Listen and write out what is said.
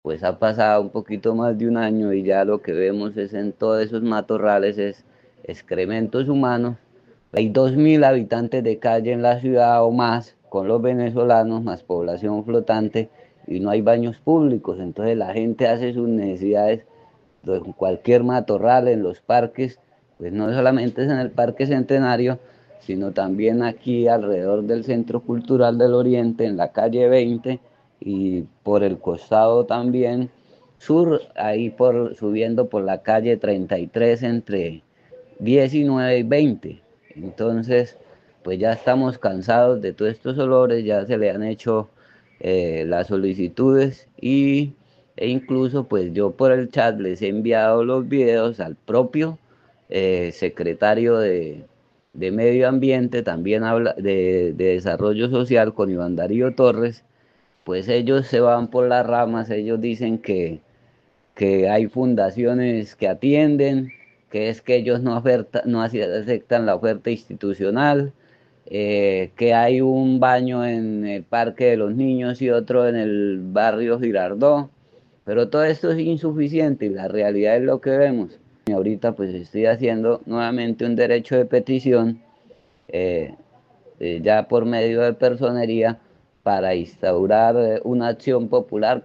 Pues ha pasado un poquito más de un año y ya lo que vemos es en todos esos matorrales es excrementos humanos. Hay 2.000 habitantes de calle en la ciudad o más, con los venezolanos, más población flotante, y no hay baños públicos. Entonces la gente hace sus necesidades en cualquier matorral, en los parques, pues no solamente es en el Parque Centenario, sino también aquí alrededor del Centro Cultural del Oriente, en la calle 20, y por el costado también sur, ahí subiendo por la calle 33 entre 19 y 20. Entonces, pues ya estamos cansados de todos estos olores, ya se le han hecho las solicitudes e incluso pues yo por el chat les he enviado los videos al propio secretario de Medio Ambiente, también habla de Desarrollo Social con Iván Darío Torres. Pues ellos se van por las ramas, ellos dicen que hay fundaciones que atienden, que es que ellos no aceptan la oferta institucional, que hay un baño en el Parque de los Niños y otro en el barrio Girardot, pero todo esto es insuficiente y la realidad es lo que vemos. Y ahorita pues estoy haciendo nuevamente un derecho de petición, eh, ya por medio de personería, para instaurar una acción popular